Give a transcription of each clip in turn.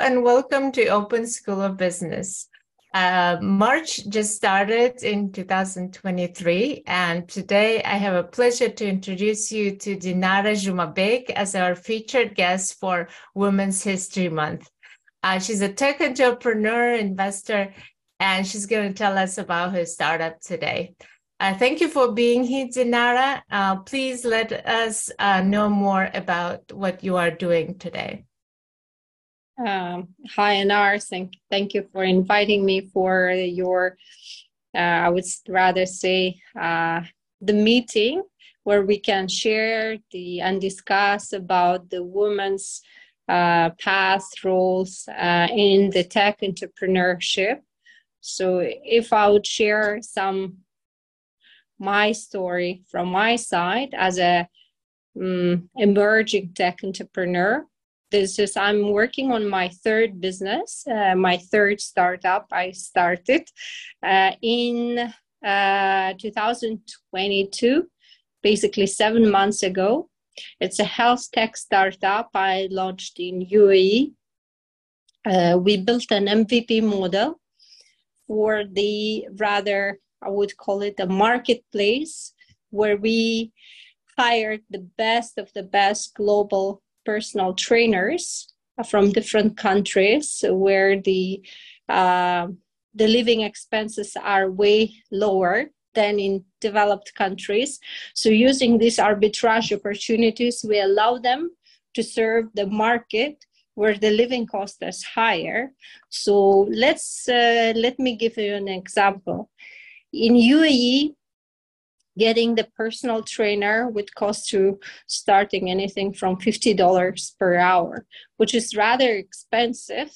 and welcome to Open School of Business. March just started in 2023, and today I have a pleasure to introduce you to Dinara Jumabek as our featured guest for Women's History Month. She's a tech entrepreneur, investor, and she's going to tell us about her startup today. Thank you for being here, Dinara. Please let us know more about what you are doing today. Hi, Anar. Thank you for inviting me for your, I would rather say, the meeting where we can share and discuss about the women's past roles in the tech entrepreneurship. So if I would share my story from my side as a emerging tech entrepreneur. I'm working on my third business, my third startup I started in 2022, basically 7 months ago. It's a health tech startup I launched in UAE. We built an MVP model for I would call it a marketplace where we hired the best of the best global personal trainers from different countries where the living expenses are way lower than in developed countries. So using these arbitrage opportunities, we allow them to serve the market where the living cost is higher. So let me give you an example. In UAE, getting the personal trainer would cost you starting anything from $50 per hour, which is rather expensive.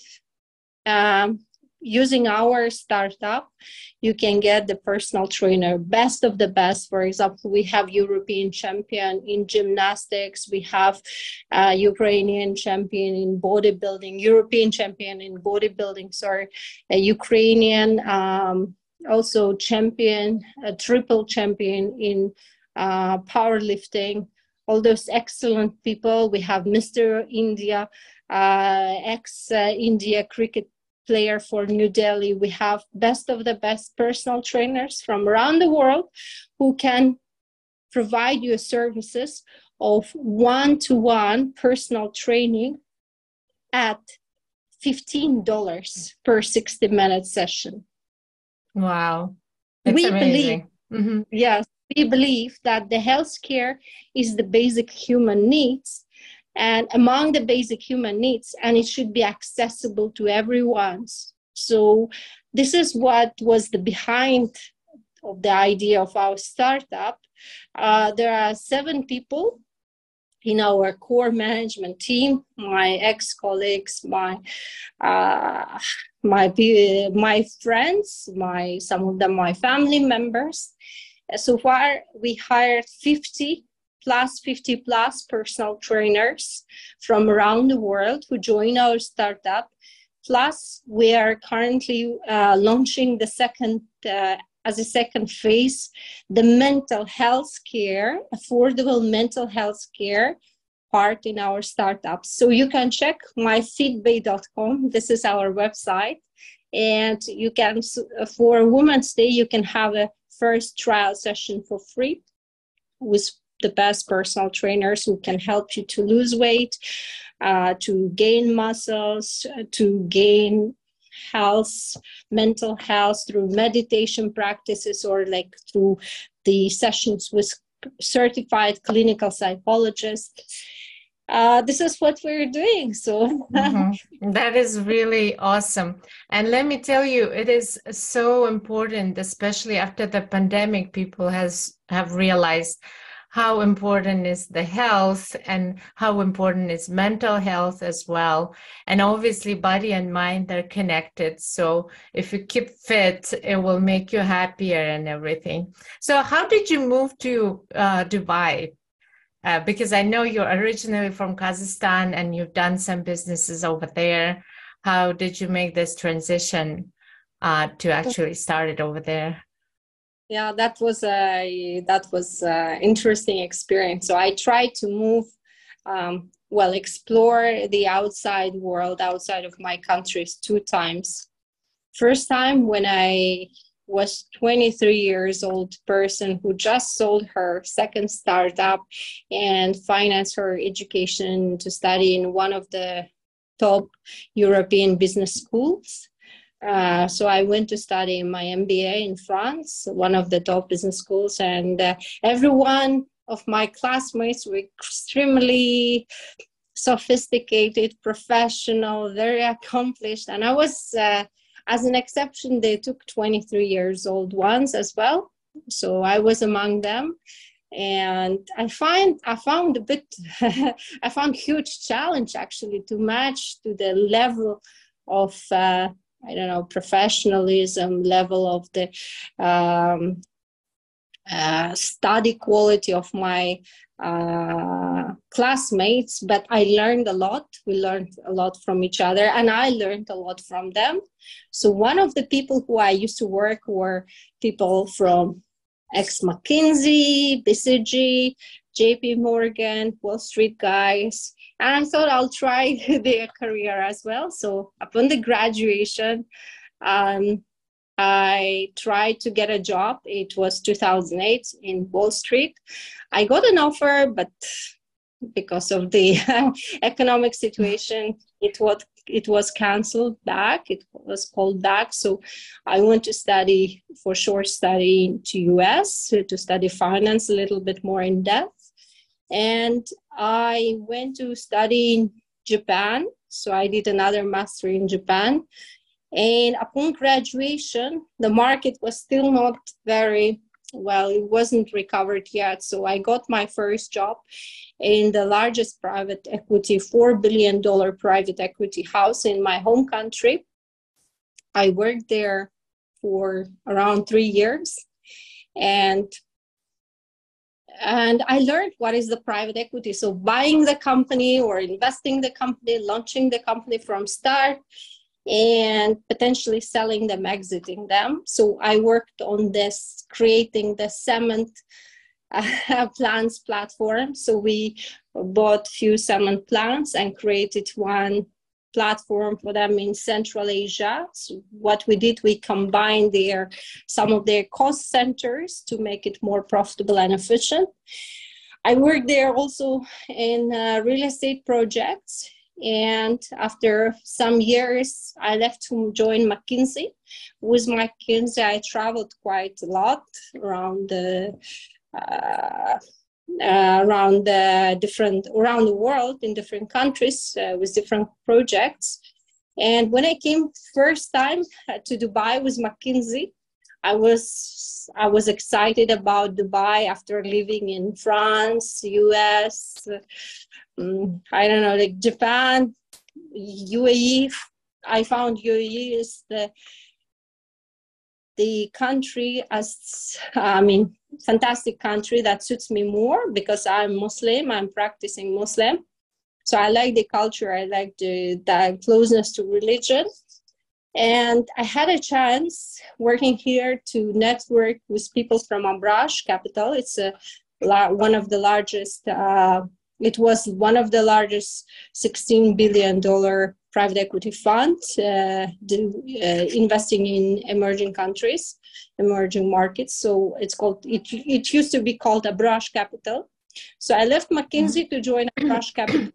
Using our startup, you can get the personal trainer, best of the best. For example, we have European champion in gymnastics. We have Ukrainian champion in bodybuilding, European champion in bodybuilding, a Ukrainian also champion, a triple champion in powerlifting, all those excellent people. We have Mr. India, ex-India cricket player for New Delhi. We have best of the best personal trainers from around the world who can provide you services of one-to-one personal training at $15 per 60-minute session. Wow. That's amazing. Yes, we believe that the healthcare is the basic human needs, and among the basic human needs, and it should be accessible to everyone. So this is what was the behind of the idea of our startup. There are 7 people in our core management team, my ex-colleagues, my friends, some of them my family members. So far, we hired 50 plus personal trainers from around the world who join our startup. Plus, we are currently launching as a second phase, the mental health care, affordable mental health care part in our startup. So you can check myfeedbay.com. This is our website. And you can, for Women's Day, you can have a first trial session for free with the best personal trainers who can help you to lose weight, to gain muscles, to gain health, mental health through meditation practices or through the sessions with certified clinical psychologists. This is what we're doing. So That is really awesome. And let me tell you, it is so important, especially after the pandemic, people have realized how important is the health and how important is mental health as well. And obviously body and mind are connected. So if you keep fit, it will make you happier and everything. So how did you move to Dubai? Because I know you're originally from Kazakhstan and you've done some businesses over there. How did you make this transition to actually start it over there? Yeah, that was interesting experience. So I tried to move explore the outside world, outside of my countries 2 times. First time when I was 23 years old person who just sold her second startup and financed her education to study in one of the top European business schools. So I went to study my MBA in France, one of the top business schools, and everyone of my classmates were extremely sophisticated, professional, very accomplished. And I was, as an exception, they took 23 years old ones as well. So I was among them. And I found a bit, I found huge challenge actually to match to the level of, professionalism, level of the study quality of my classmates. But I learned a lot. We learned a lot from each other, and I learned a lot from them. So one of the people who I used to work were people from ex-McKinsey, BCG, JP Morgan, Wall Street guys. And I thought I'll try their career as well. So upon the graduation, I tried to get a job. It was 2008 in Wall Street. I got an offer, but because of the economic situation, it was canceled back. It was called back. So I went to study for short study to US to study finance a little bit more in depth. And I went to study in Japan. So I did another master in Japan. And upon graduation, the market was still not very well, it wasn't recovered yet. So I got my first job in the largest private equity, $4 billion private equity house in my home country. I worked there for around 3 years. And I learned what is the private equity. So buying the company or investing the company, launching the company from start, and potentially selling them, exiting them. So I worked on this, creating the cement plants platform. So we bought few cement plants and created one platform for them in Central Asia. So what we did, we combined some of their cost centers to make it more profitable and efficient. I worked there also in real estate projects. And after some years, I left to join McKinsey. With McKinsey, I traveled quite a lot around the world in different countries with different projects. And when I came first time to Dubai with McKinsey, I was excited about Dubai after living in France, US, like Japan, UAE. I found UAE is the country fantastic country that suits me more because I'm Muslim, I'm practicing Muslim. So I like the culture, I like the closeness to religion. And I had a chance working here to network with people from Abrash Capital. It's one of the largest, it was one of the largest $16 billion private equity funds investing in emerging countries, emerging markets. So it used to be called Abrash Capital. So I left McKinsey to join Abrash Capital.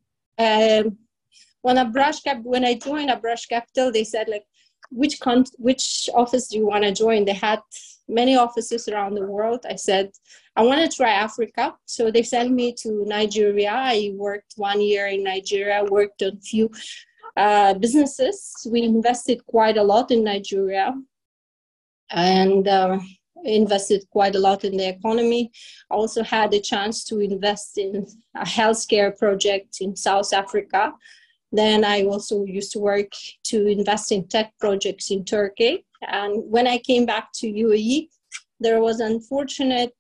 When I joined Abrash Capital, they said, like, which office do you want to join? They had many offices around the world. I said, I want to try Africa. So they sent me to Nigeria. I worked 1 year in Nigeria, worked on few businesses. We invested quite a lot in Nigeria and invested quite a lot in the economy. I also had a chance to invest in a healthcare project in South Africa. Then I also used to work to invest in tech projects in Turkey. And when I came back to UAE, there was unfortunate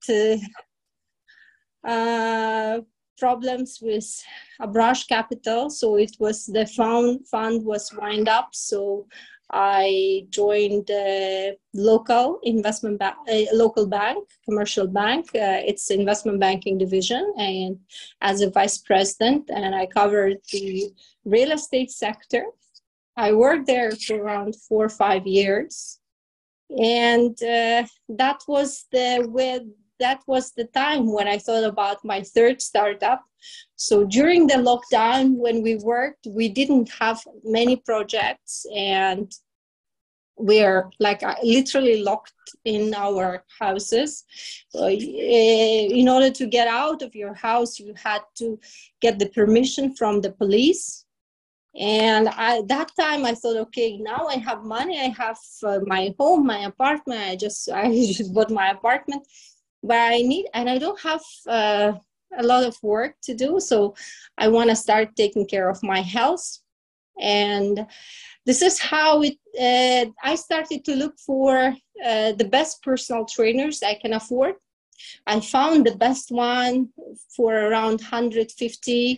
problems with Abrash Capital. So it was the fund was wind up. So I joined a local investment bank, local bank, commercial bank. It's investment banking division, and as a vice president, and I covered the real estate sector. I worked there for around 4 or 5 years, and that was the time when I thought about my third startup. So during the lockdown, when we worked, we didn't have many projects, and we're like literally locked in our houses. In order to get out of your house, you had to get the permission from the police. And that time I thought, okay, now I have money, I have my home, my apartment. I just bought my apartment, but I don't have a lot of work to do. So I want to start taking care of my health. And this is how I started to look for the best personal trainers I can afford. I found the best one for around $120,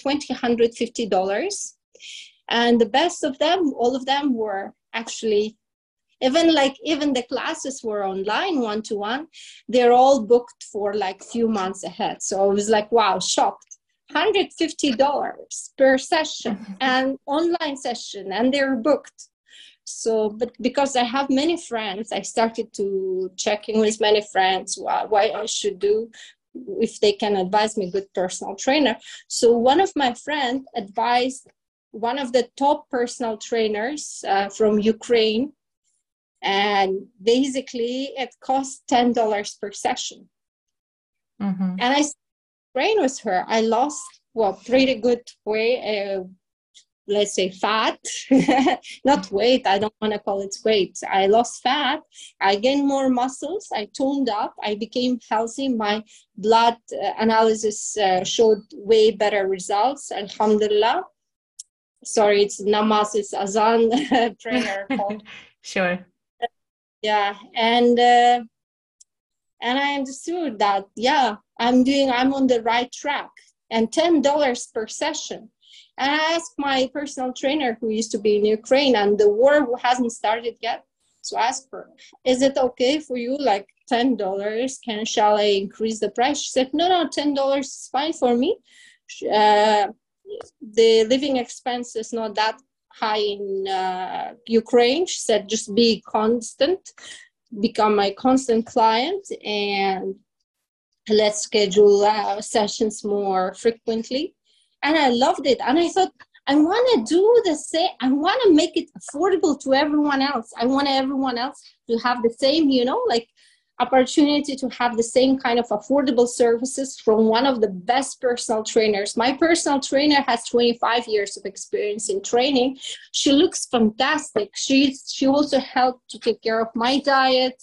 $150. And the best of them, all of them were actually, even the classes were online, one-to-one, they're all booked for like few months ahead. So I was like, wow, shocked. $150 per session and online session, and they're booked. So, but because I have many friends, I started to checking with many friends what I should do, if they can advise me good personal trainer. So one of my friends advised one of the top personal trainers from Ukraine, and basically it costs $10 per session. Mm-hmm. And I trained with her. I lost pretty good weight, let's say fat, not weight. I don't want to call it weight. I lost fat. I gained more muscles. I toned up. I became healthy. My blood analysis showed way better results. Alhamdulillah. Sorry, it's namaz, it's azan prayer. Sure. Yeah, and I understood that, I'm on the right track. And $10 per session. And I asked my personal trainer who used to be in Ukraine, and the war hasn't started yet. So I asked her, is it okay for you, like $10? Shall I increase the price? She said, no, $10 is fine for me. The living expense is not that high in Ukraine. She said, just be constant, become my constant client, and let's schedule sessions more frequently. And I loved it. And I thought, I want to do the same. I want to make it affordable to everyone else. I want everyone else to have the same, opportunity to have the same kind of affordable services from one of the best personal trainers. My personal trainer has 25 years of experience in training. She looks fantastic. She also helped to take care of my diet,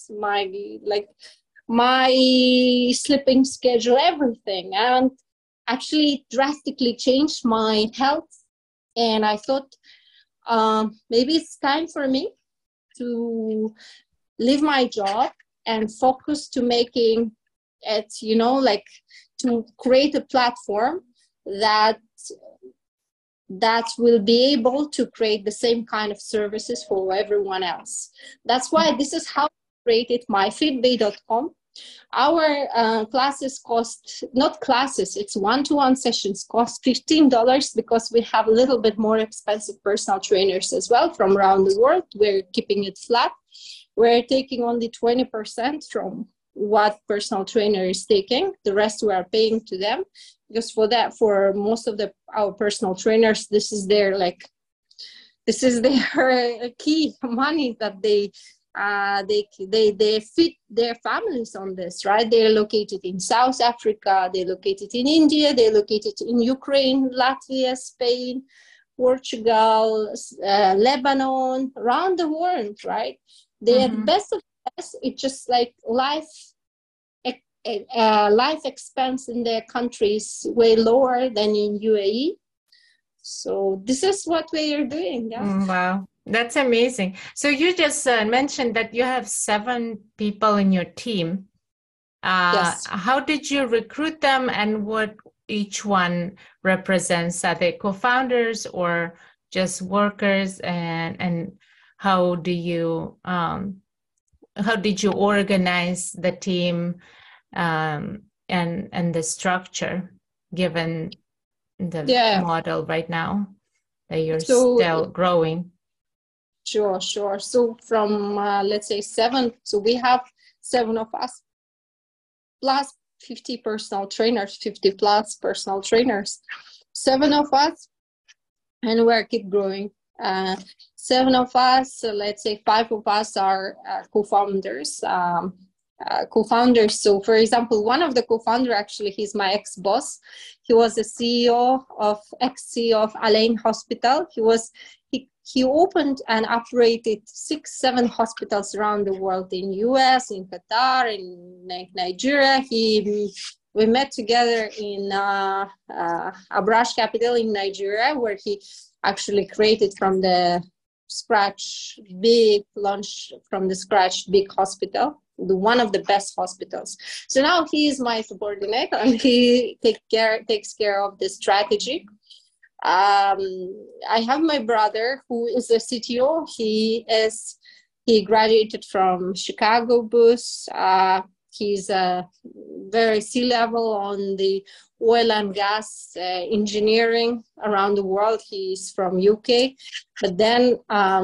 my sleeping schedule, everything, and actually drastically changed my health. And I thought maybe it's time for me to leave my job and focus to making it, to create a platform that will be able to create the same kind of services for everyone else. That's why this is how I created myfitbay.com. Our classes it's one-to-one sessions cost $15 because we have a little bit more expensive personal trainers as well from around the world. We're keeping it flat. We're taking only 20% from what personal trainer is taking. The rest we are paying to them, because for most of our personal trainers, this is their key money that they fit their families on this, right? They're located in South Africa, they're located in India, they're located in Ukraine, Latvia, Spain, Portugal, Lebanon, around the world, right? They're the best of the best. It's just like life expense in their countries way lower than in UAE. So this is what we are doing. Yeah. Wow. That's amazing. So you just mentioned that you have 7 people in your team. Yes. How did you recruit them, and what each one represents? Are they co-founders or just workers? And how did you organize the team and the structure given the model right now that you're still growing? Sure. So from, let's say 7, so we have 7 of us, plus 50 personal trainers, 50 plus personal trainers, 7 of us, and we're keep growing. 7 of us, so let's say 5 of us are co-founders. So for example, one of the co-founder, actually, he's my ex-boss. He was the ex-CEO of Al-Ain Hospital. He opened and operated 6-7 hospitals around the world, in US, in Qatar, in Nigeria. We met together in Abrash capital in Nigeria, where he actually created from the scratch, big hospital, one of the best hospitals. So now he is my subordinate, and he takes care of the strategy. I have my brother who is a CTO. He graduated from Chicago Booth. He's a very C-level on the oil and gas engineering around the world. He's from UK, but then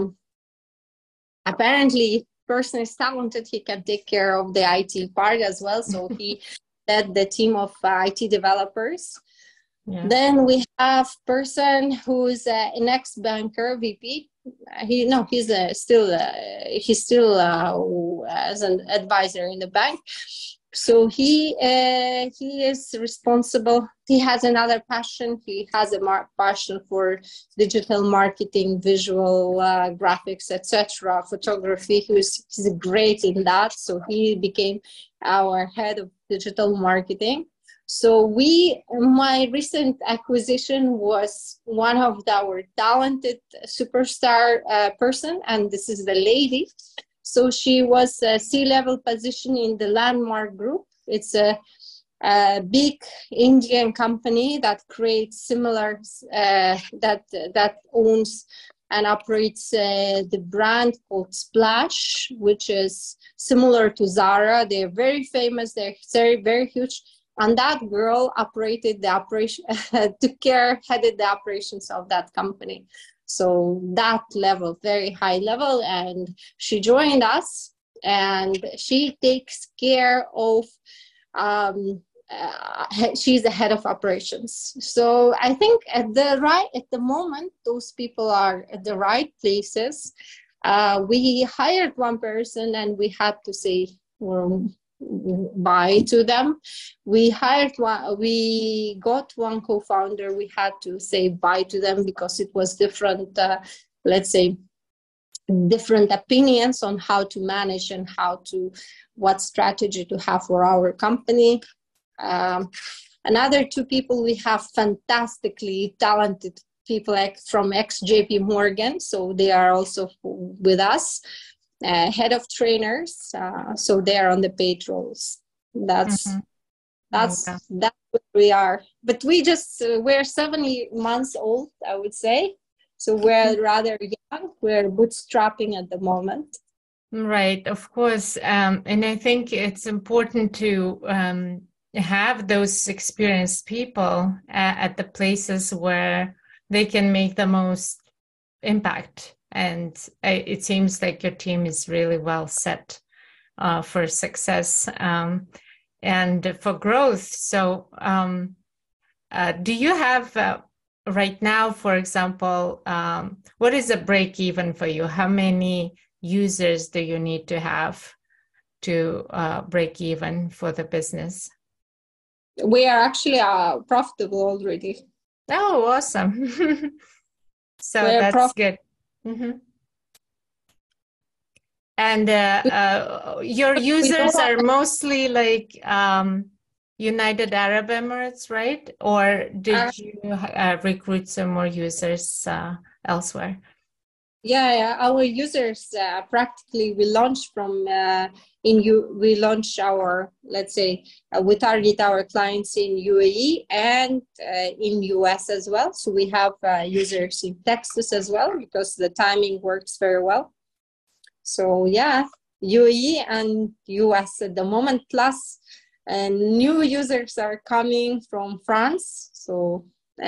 apparently person is talented. He can take care of the IT part as well. So he led the team of IT developers. Yeah. Then we have person who's an ex-banker, VP. He's still as an advisor in the bank. So he is responsible. He has another passion. He has a passion for digital marketing, visual graphics, etc., photography. He's great in that. So he became our head of digital marketing. So my recent acquisition was one of our talented superstar person, and this is the lady. So she was a C-level position in the Landmark Group. It's a big Indian company that creates similar, that owns and operates the brand called Splash, which is similar to Zara. They're very famous. They're very, very huge. And that girl operated the operation, headed the operations of that company. So that level, very high level. And she joined us, and she takes care of, she's the head of operations. So I think at the moment, those people are at the right places. We hired one person, and we had to say, bye to them. We got one co-founder. We had to say bye to them because it was different, different opinions on how to manage and what strategy to have for our company. Another 2 people, we have fantastically talented people from ex-JP Morgan. So they are also with us. Head of trainers, so they are on the payrolls. That's where we are. But we're 7 months old, I would say. So we're rather young. We're bootstrapping at the moment. Right, of course. And I think it's important to have those experienced people at the places where they can make the most impact. And it seems like your team is really well set for success and for growth. So do you have right now, for example, what is a break even for you? How many users do you need to have to break even for the business? We are actually profitable already. Oh, awesome. So that's good. Mm-hmm. And your users are mostly like United Arab Emirates, right? Or did you recruit some more users elsewhere? Yeah, our users practically we launched from we launch our, let's say, we target our clients in UAE and in US as well. So we have users in Texas as well because the timing works very well. So yeah, UAE and US at the moment, plus new users are coming from France. So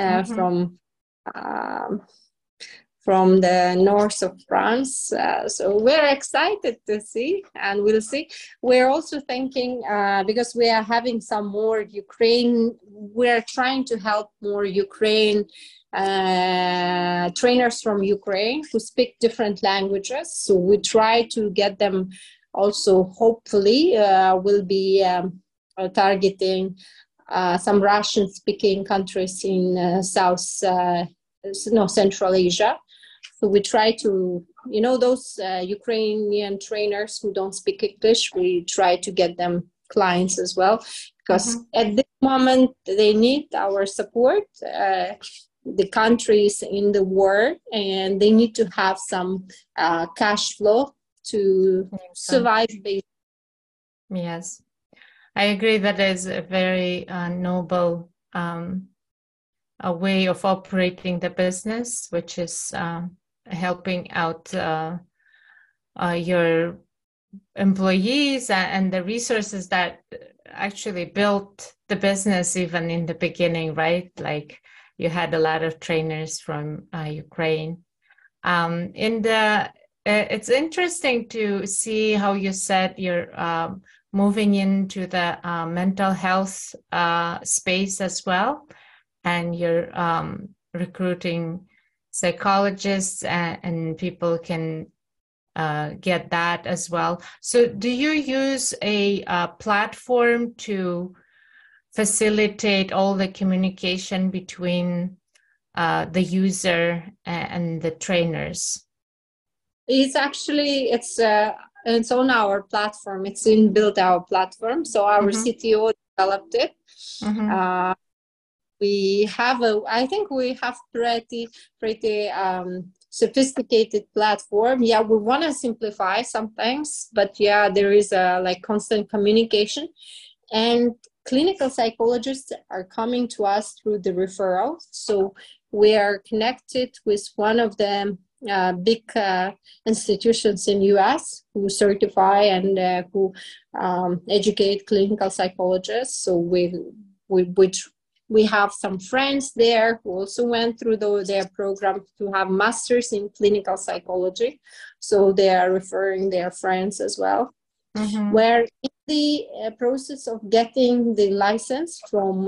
um, from the north of France. So we're excited to see, and we'll see. We're also thinking, because we are having some more Ukraine, we're trying to help more Ukraine trainers from Ukraine who speak different languages. So we try to get them also, hopefully, we'll be targeting some Russian-speaking countries in Central Asia. So we try to, those Ukrainian trainers who don't speak English, we try to get them clients as well, because at this moment they need our support. The countries in the war, and they need to have some cash flow to survive. Yes, I agree. That is a very noble a way of operating the business, which is helping out your employees and the resources that actually built the business even in the beginning, right? Like you had a lot of trainers from Ukraine. It's interesting to see how you said you're moving into the mental health space as well, and you're recruiting psychologists and people can get that as well. So do you use a platform to facilitate all the communication between the user and the trainers? It's on our platform. It's inbuilt our platform. So our CTO developed it. I think we have pretty sophisticated platform. Yeah, we want to simplify some things, but yeah, there is a constant communication, and clinical psychologists are coming to us through the referrals. So we are connected with one of the big institutions in US who certify and who educate clinical psychologists. So we have some friends there who also went through their program to have masters in clinical psychology. So they are referring their friends as well. We're in the process of getting the license from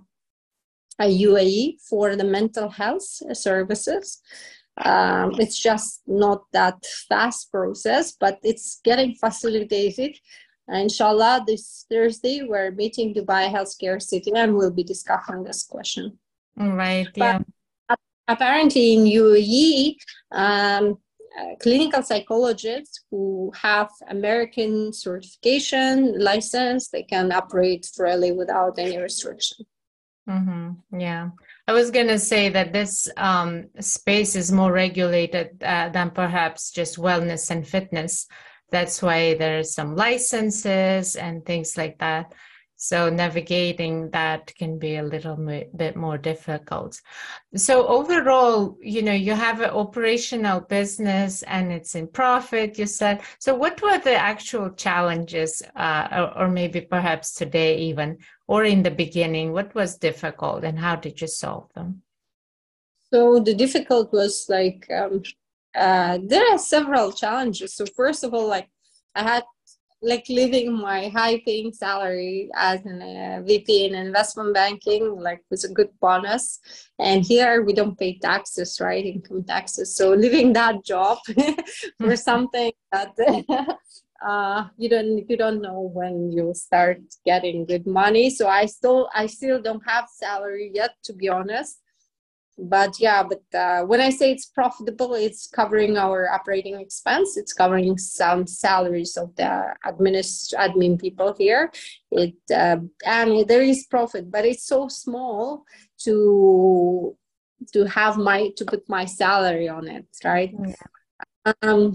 UAE for the mental health services. It's just not that fast process, but it's getting facilitated. Inshallah, this Thursday, we're meeting Dubai Healthcare City and we'll be discussing this question. Right, yeah. But apparently in UAE, clinical psychologists who have American certification license, they can operate freely without any restriction. Yeah, I was going to say that this space is more regulated than perhaps just wellness and fitness. That's why there's some licenses and things like that. So navigating that can be a little bit more difficult. So overall, you have an operational business and it's in profit, you said. So what were the actual challenges, or maybe perhaps today even, or in the beginning, what was difficult and how did you solve them? So the difficult was there are several challenges. So first of all, I had leaving my high-paying salary as a VP in investment banking, was a good bonus. And here we don't pay taxes, right? Income taxes. So leaving that job for something that you don't know when you'll start getting good money. So I still don't have salary yet, to be honest. But when I say it's profitable, it's covering our operating expense. It's covering some salaries of the admin people here. And there is profit, but it's so small to put my salary on it, right? Yeah.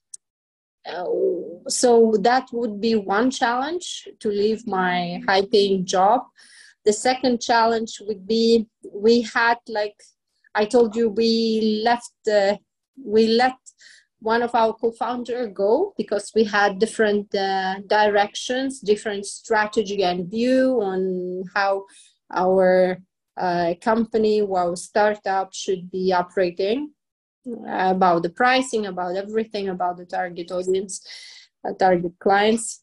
So that would be one challenge, to leave my high-paying job. The second challenge would be, we had I told you, we let one of our co-founder go, because we had different directions, different strategy and view on how our company, our startup should be operating, about the pricing, about everything, about the target audience, target clients.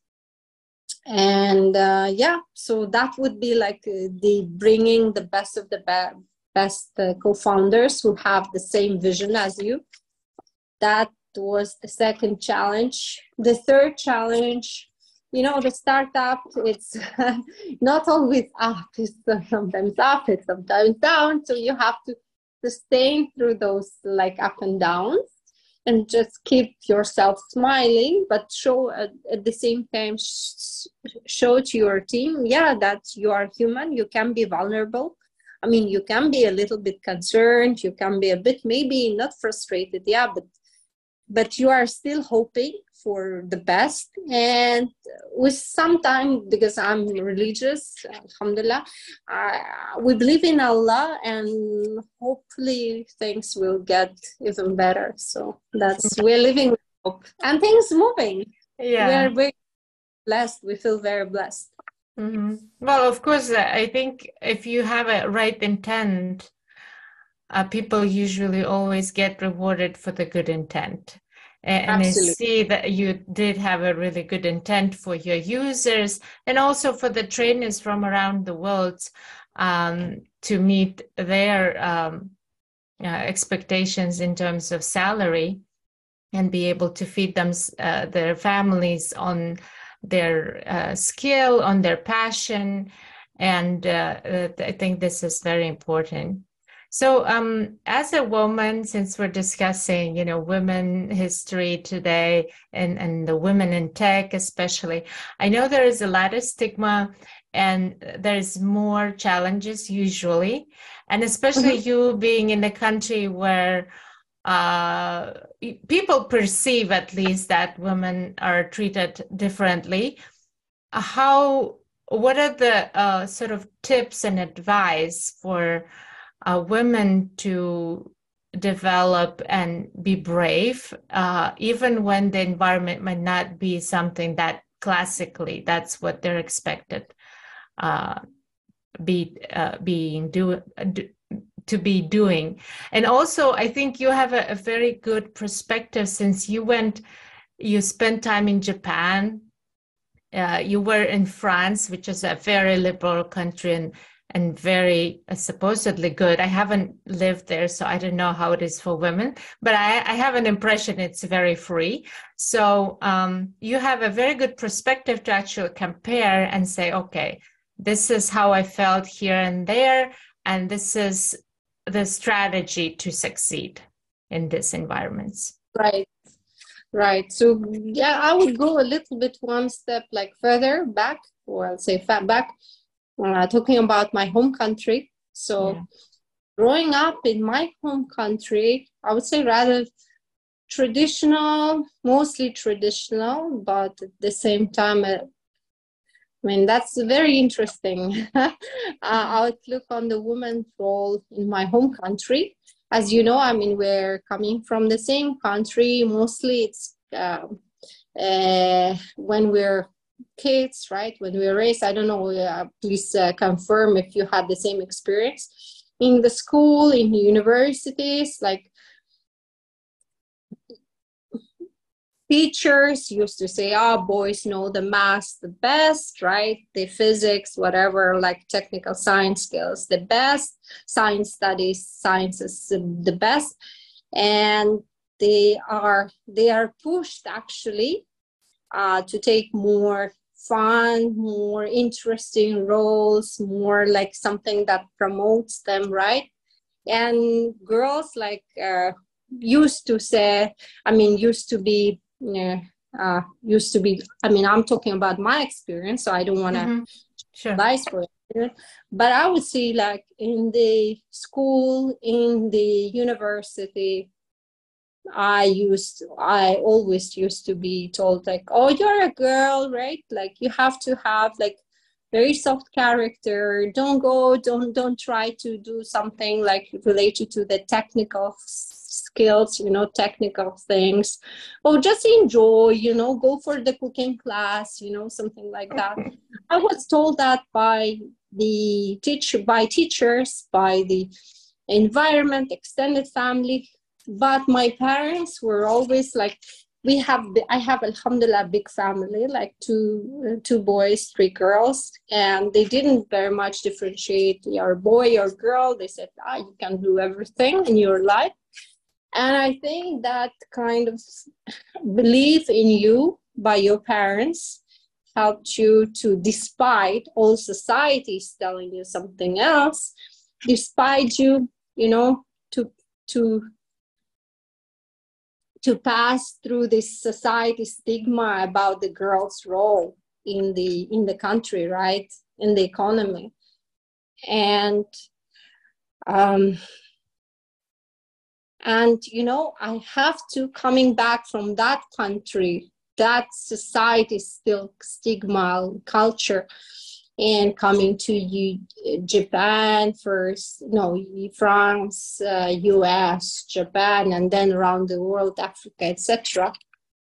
And so that would be like the bringing the best of the best co-founders who have the same vision as you. That was the second challenge. The third challenge, the startup, it's not always up. It's sometimes up, it's sometimes down. So you have to sustain through those like up and downs, and just keep yourself smiling, but show at the same time, show to your team, that you are human, you can be vulnerable. I mean, you can be a little bit concerned, you can be a bit maybe not frustrated, but you are still hoping for the best. And with some time, because I'm religious, alhamdulillah, we believe in Allah, and hopefully things will get even better. So we're living with hope and things moving. Yeah. We're very blessed. We feel very blessed. Mm-hmm. Well, of course, I think if you have a right intent, people usually always get rewarded for the good intent. And Absolutely. I see that you did have a really good intent for your users and also for the trainers from around the world to meet their expectations in terms of salary and be able to feed them, their families on their skill, on their passion. And I think this is very important. So as a woman, since we're discussing, women history today and the women in tech especially, I know there is a lot of stigma and there's more challenges usually. And especially you being in a country where people perceive at least that women are treated differently. What are the sort of tips and advice for women to develop and be brave, even when the environment might not be something that classically that's what they're expected to be doing? And also, I think you have a very good perspective since you spent time in Japan. You were in France, which is a very liberal country and very supposedly good. I haven't lived there, so I don't know how it is for women, but I have an impression it's very free. So you have a very good perspective to actually compare and say, okay, this is how I felt here and there, and this is the strategy to succeed in these environments. Right. So I would go a little bit one step like further back, or I'll say back, talking about my home country. So growing up in my home country, I would say rather traditional, mostly traditional, but at the same time, that's very interesting outlook on the woman's role in my home country. As you know, we're coming from the same country. Mostly it's when we're kids, right? When we're raised, I don't know, please confirm if you had the same experience in the school, in the universities, like teachers used to say, boys know the math the best, right? The physics, whatever, like technical science skills, the best. Science studies, science is the best. And they are pushed actually to take more fun, more interesting roles, more like something that promotes them, right? And girls used to be, I'm talking about my experience, so I don't want to advise for it. But I would say like in the school, in the university, I always used to be told like, oh, you're a girl, right? Like you have to have like very soft character. Don't try to do something like related to the technical skills, technical things, or just enjoy, go for the cooking class, something like that. I was told that by teachers, by the environment, extended family, but my parents were always like, I have, alhamdulillah, a big family, like two boys, three girls, and they didn't very much differentiate, you're a boy or girl. They said, you can do everything in your life. And I think that kind of belief in you by your parents helped you to, despite all societies telling you something else, despite you, to pass through this society stigma about the girl's role in the country, right, in the economy. And I have to, coming back from that country, that society still stigma culture, and coming to Japan first, France, US, Japan, and then around the world, Africa, etc.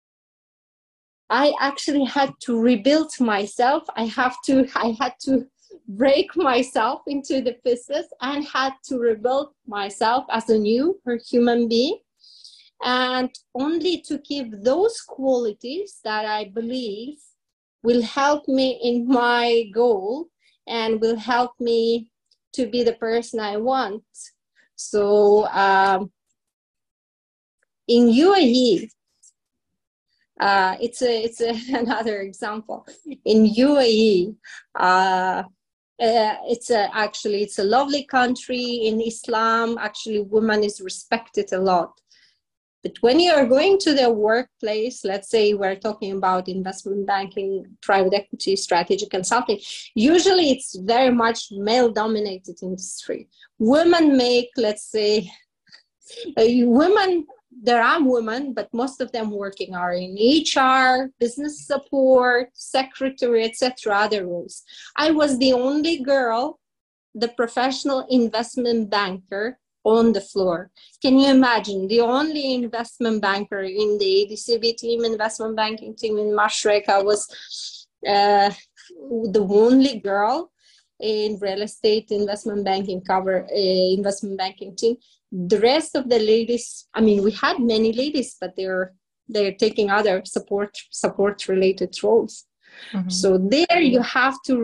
I actually had to rebuild myself. I had to break myself into the pieces and had to rebuild myself as a new human being, and only to keep those qualities that I believe will help me in my goal and will help me to be the person I want. So in UAE, it's another example. In UAE, it's a lovely country. In Islam, actually, women is respected a lot. But when you are going to the workplace, let's say we're talking about investment banking, private equity, strategy consulting, usually it's very much male-dominated industry. Women make, let's say, there are women, but most of them working are in HR, business support, secretary, etc., other roles. I was the only girl, the professional investment banker on the floor. Can you imagine? The only investment banker in the ADCB team, investment banking team in Mashrek. I was the only girl in real estate investment banking investment banking team. The rest of the ladies, we had many ladies, but they're taking other support related roles. Mm-hmm. So there you have to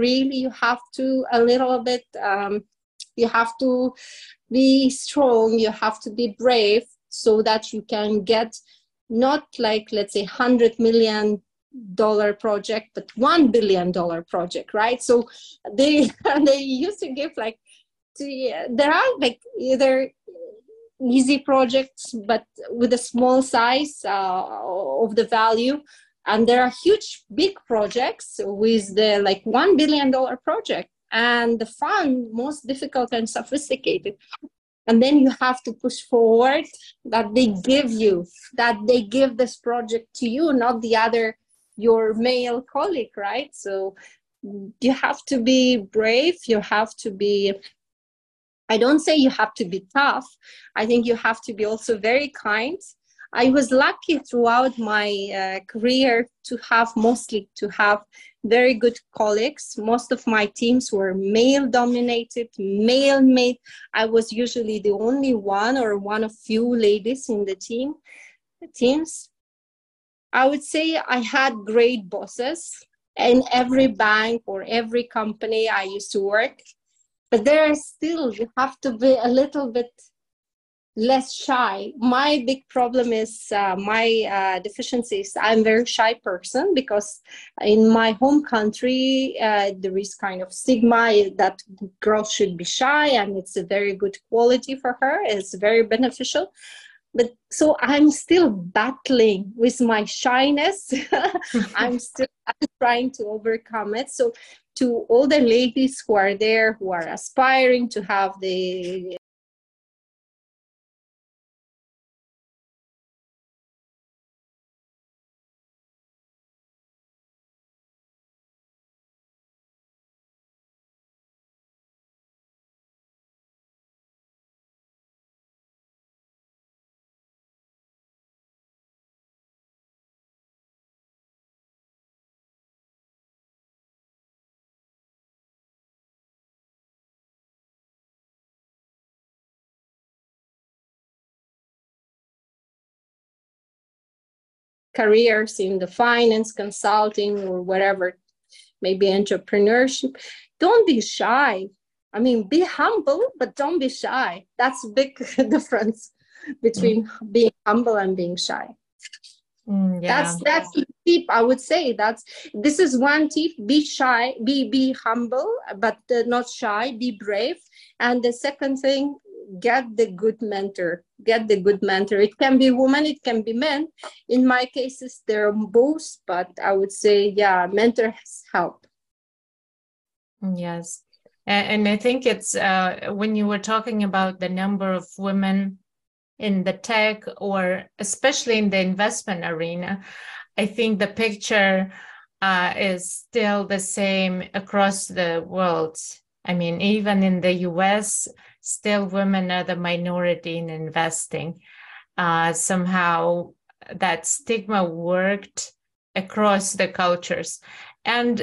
a little bit, you have to be strong, you have to be brave, so that you can get not like, let's say, $100 million project, but $1 billion project, right? So they used to give there are either easy projects, but with a small size of the value, and there are huge big projects with the $1 billion project, and the fund most difficult and sophisticated. And then you have to push forward, that they give this project to you, not your male colleague, right? So you have to be brave. You have to be, I don't say you have to be tough. I think you have to be also very kind. I was lucky throughout my career to have very good colleagues. Most of my teams were male-dominated, male-made. I was usually the only one or one of few ladies in the teams. I would say I had great bosses in every bank or every company I used to work. But there are still, you have to be a little bit less shy. My big problem is my deficiency is I'm a very shy person, because in my home country there is kind of stigma that girls should be shy, and it's a very good quality for her. It's very beneficial. But so I'm still battling with my shyness. I'm trying to overcome it. So to all the ladies who are there, who are aspiring to have the careers in the finance, consulting, or whatever, maybe entrepreneurship, don't be shy. I mean, be humble, but don't be shy. That's a big difference between being humble and being shy. Yeah. That's the tip, I would say. This is one tip: be shy, be humble, but not shy. Be brave. And the second thing, get the good mentor. Get the good mentor. It can be woman, it can be men. In my cases, they're both, but I would say, yeah, mentors help. Yes. And I think it's when you were talking about the number of women in the tech, or especially in the investment arena, I think the picture is still the same across the world. I mean, even in the US, still women are the minority in investing. Somehow that stigma worked across the cultures. And,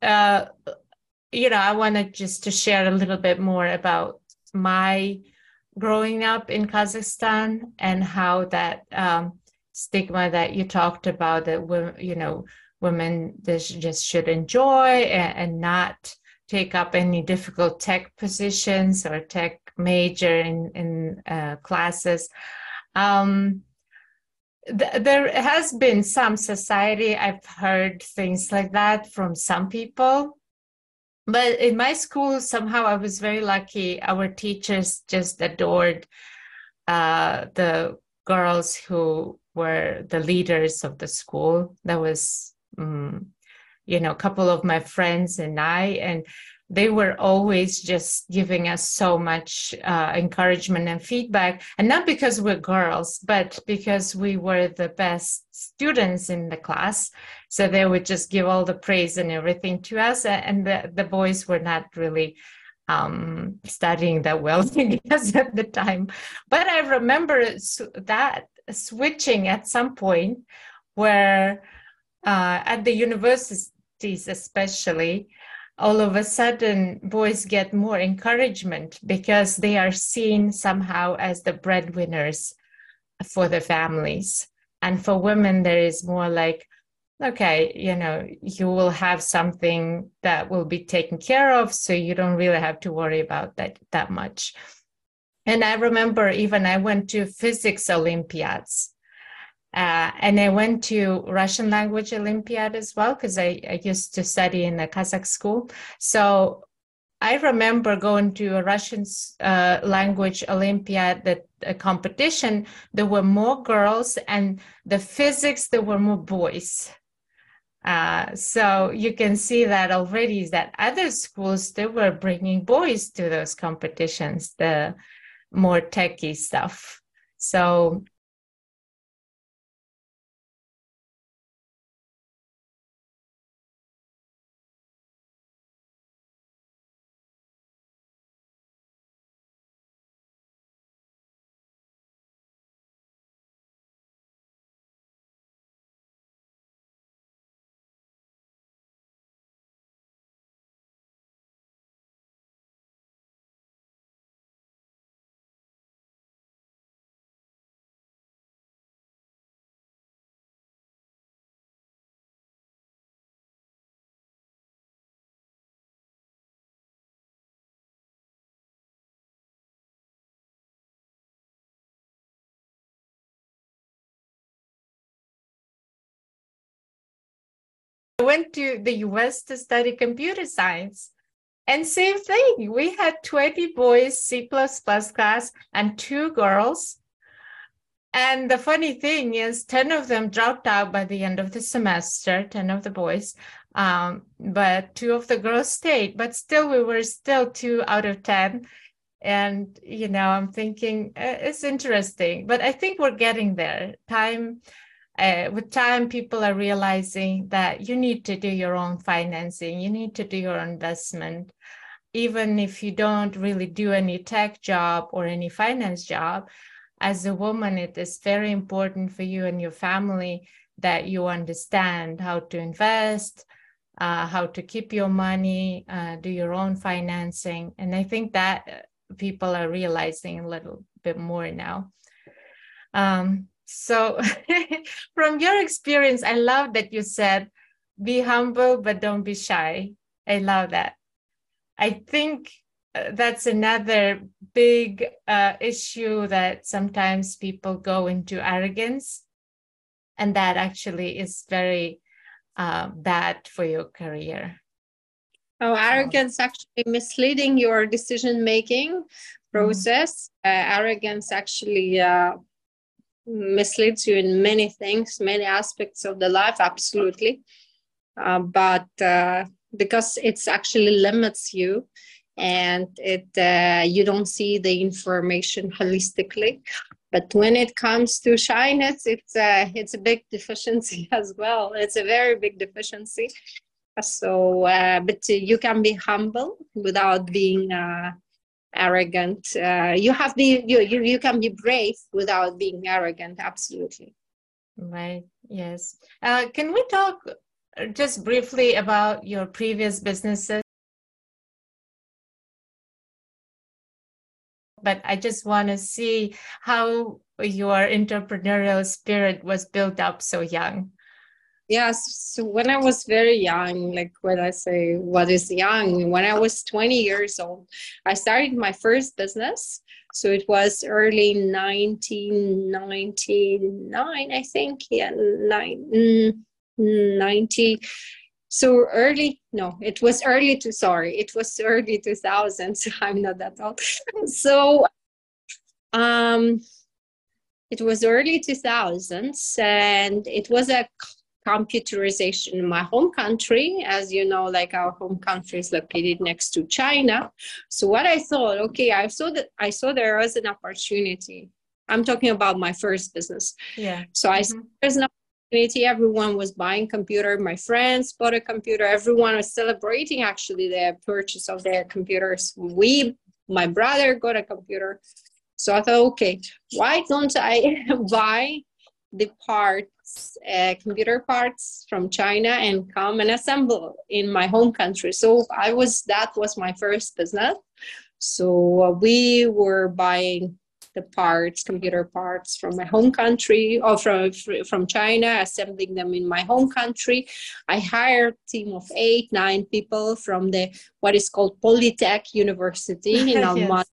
I wanted just to share a little bit more about my growing up in Kazakhstan and how that stigma that you talked about, that women just should enjoy and not take up any difficult tech positions or tech major in classes. There has been some society, I've heard things like that from some people. But in my school, somehow I was very lucky. Our teachers just adored the girls who were the leaders of the school. There was, a couple of my friends and they were always just giving us so much encouragement and feedback. And not because we're girls, but because we were the best students in the class. So they would just give all the praise and everything to us. And the boys were not really studying that well, I guess, at the time. But I remember that switching at some point where at the universities especially, all of a sudden boys get more encouragement because they are seen somehow as the breadwinners for the families. And for women, there is more like, okay, you will have something that will be taken care of, so you don't really have to worry about that much. And I remember even I went to physics Olympiads. And I went to Russian language Olympiad as well, because I used to study in a Kazakh school. So I remember going to a Russian language Olympiad, a competition. There were more girls, and the physics, there were more boys. So you can see that already is that other schools, they were bringing boys to those competitions, the more techie stuff. So I went to the US to study computer science. And same thing, we had 20 boys, C++ class, and 2 girls. And the funny thing is 10 of them dropped out by the end of the semester, 10 of the boys, but 2 of the girls stayed. But still, we were still 2 out of 10. And, I'm thinking it's interesting, but I think we're getting there. With time, people are realizing that you need to do your own financing, you need to do your own investment. Even if you don't really do any tech job or any finance job, as a woman, it is very important for you and your family that you understand how to invest, how to keep your money, do your own financing. And I think that people are realizing a little bit more now. So from your experience, I love that you said, be humble, but don't be shy. I love that. I think that's another big issue, that sometimes people go into arrogance, and that actually is very bad for your career. Oh, arrogance actually misleading your decision-making process. Arrogance actually misleads you in many things, many aspects of the life, absolutely. But because it's actually limits you, and it you don't see the information holistically. But when it comes to shyness, it's a big deficiency as well. It's a very big deficiency. So, but you can be humble without being arrogant. You can be brave without being arrogant. Absolutely. Right. Yes. Can we talk just briefly about your previous businesses? But I just want to see how your entrepreneurial spirit was built up so young. Yes. So when I was very young, like when I say what is young, when I was 20 years old, I started my first business. So it was early 1999, I think. Yeah, 90. So early, no, it was early 2000s. I'm not that old. So it was early 2000s, and it was a computerization in my home country. As you know, like our home country is located next to China. So what I thought, okay, I saw there was an opportunity. I'm talking about my first business. Yeah. So I saw there's an opportunity. Everyone was buying computer. My friends bought a computer. Everyone was celebrating actually their purchase of their computers. My brother got a computer. So I thought, okay, why don't I buy the parts, computer parts from China, and come and assemble in my home country? So that was my first business. So we were buying the parts, computer parts from my home country, or from China, assembling them in my home country. I hired a team of 8-9 people from what is called Polytech University in Almaty. Yes.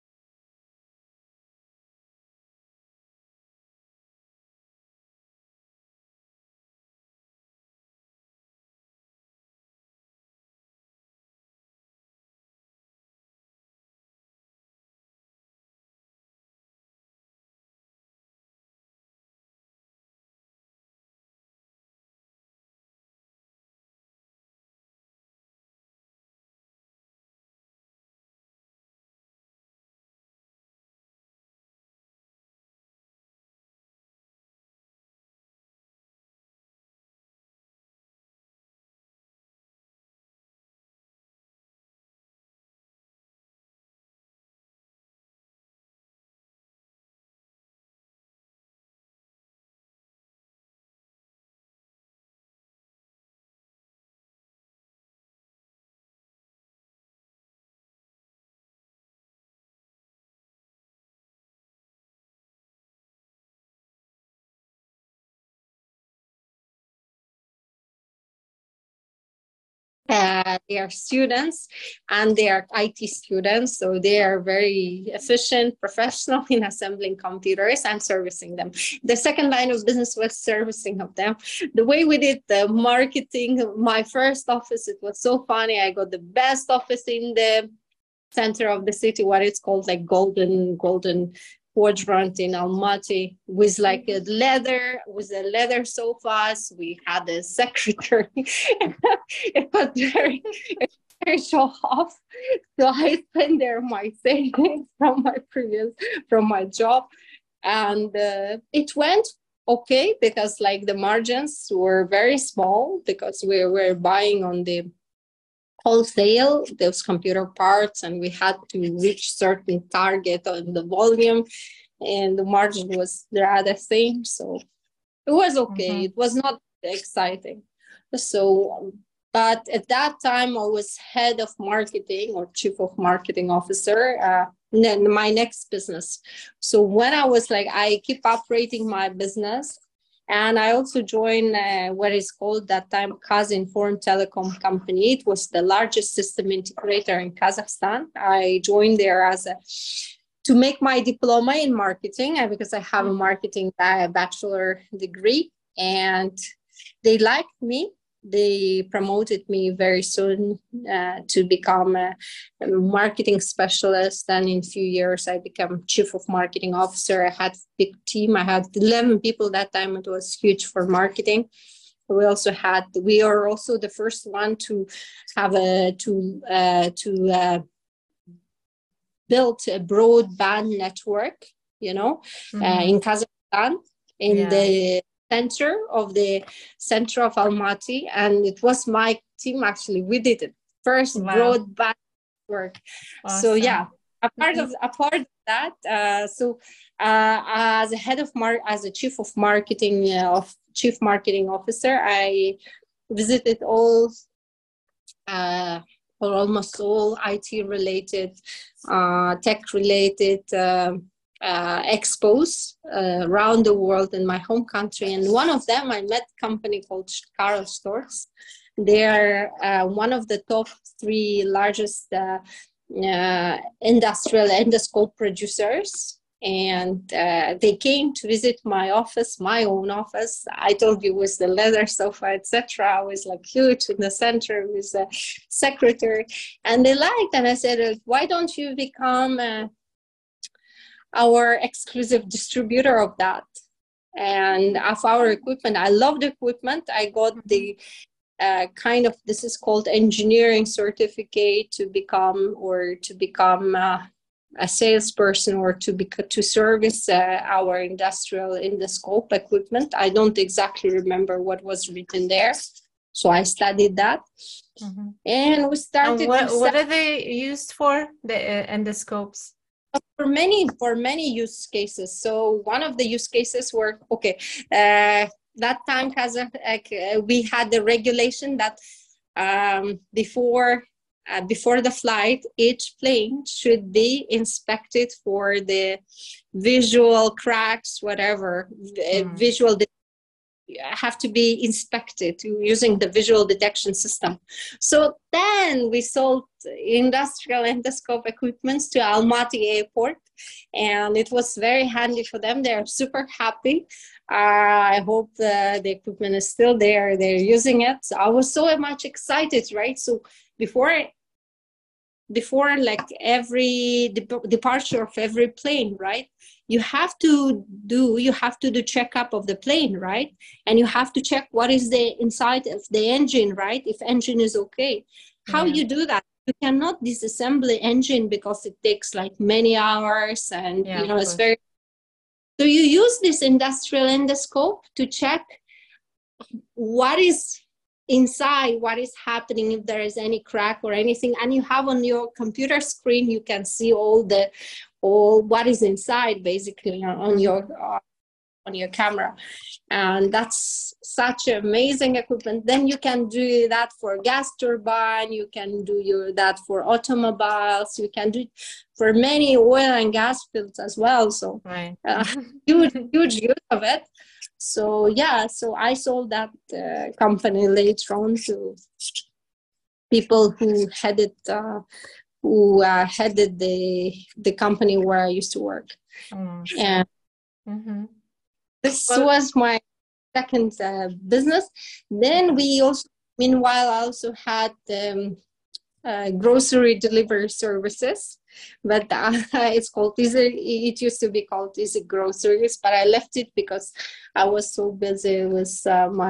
They are students, and they are IT students, so they are very efficient, professional in assembling computers and servicing them. The second line of business was servicing of them. The way we did the marketing, my first office, it was so funny. I got the best office in the center of the city, what it's called, like golden quadrant in Almaty, with like a leather sofas. We had a secretary. It was very show off. So I spent there my savings from my job, and it went okay, because like the margins were very small, because we were buying on the wholesale those computer parts, and we had to reach certain target on the volume, and the margin was rather thin. So it was okay. It was not exciting. So, but at that time I was head of marketing, or chief of marketing officer. my next business. So when I was like, I keep operating my business, and I also joined what is called that time Kazinform Telecom Company. It was the largest system integrator in Kazakhstan. I joined there to make my diploma in marketing, because I have a marketing bachelor degree, and they liked me. They promoted me very soon to become a marketing specialist. And in a few years, I became chief of marketing officer. I had a big team. I had 11 people that time. It was huge for marketing. We are also the first one to have build a broadband network, in Kazakhstan, in the center of Almaty, and it was my team actually. We did it first broadband network. Awesome. So yeah, a part of that. As a head of as a chief marketing officer, I visited all or almost all IT related, tech related expos around the world in my home country. And one of them, I met a company called Karl Storz. They are one of the top 3 largest industrial endoscope producers. And they came to visit my office, my own office. I told you, with the leather sofa, etc. I was like huge in the center with the secretary, and they liked. And I said, why don't you become our exclusive distributor of that and of our equipment? I love the equipment. I got the this is called engineering certificate to become a salesperson, or to service our industrial endoscope equipment. I don't exactly remember what was written there, so I studied that. And we started. And what are they used for, the endoscopes? For many use cases. So one of the use cases were that time we had the regulation that before the flight, each plane should be inspected for the visual cracks, whatever, have to be inspected using the visual detection system. So then we sold industrial endoscope equipments to Almaty Airport, and it was very handy for them. They're super happy. I hope the equipment is still there. They're using it. So I was so much excited, right? So before like every departure of every plane, right, you have to do checkup of the plane, right? And you have to check what is the inside of the engine, right? If engine is okay. How you do that? You cannot disassemble the engine because it takes like many hours, and it's very. So you use this industrial endoscope to check what is inside, what is happening, if there is any crack or anything, and you have on your computer screen, you can see all what is inside basically on your camera. And that's such amazing equipment. Then you can do that for gas turbine, you can do that for automobiles, you can do it for many oil and gas fields as well. So huge use of it. So so I sold that company later on to people who headed the company where I used to work. And this was my second business. Then we also, meanwhile, I also had grocery delivery services, but it used to be called Easy Groceries, but I left it because I was so busy with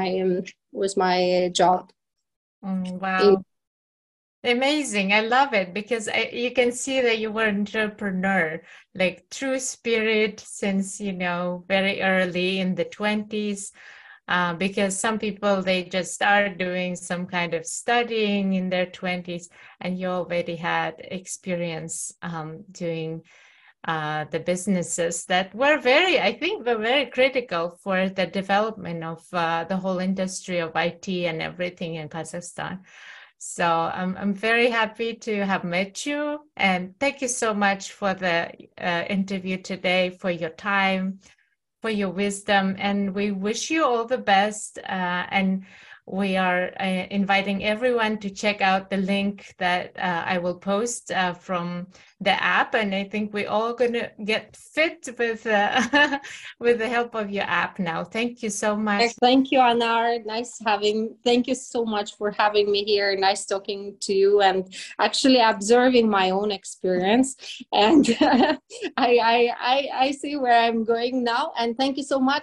my job. Wow. Amazing. I love it, because you can see that you were an entrepreneur, like true spirit since, very early in the 20s. Because some people, they just start doing some kind of studying in their 20s, and you already had experience doing the businesses that were very critical for the development of the whole industry of IT and everything in Kazakhstan. So I'm very happy to have met you, and thank you so much for the interview today, for your time, for your wisdom, and we wish you all the best. And we are inviting everyone to check out the link that I will post from the app, and I think we're all going to get fit with with the help of your app now. Thank you so much. Thank you, Anar. Thank you so much for having me here. Nice talking to you and actually observing my own experience. And I see where I'm going now. And thank you so much.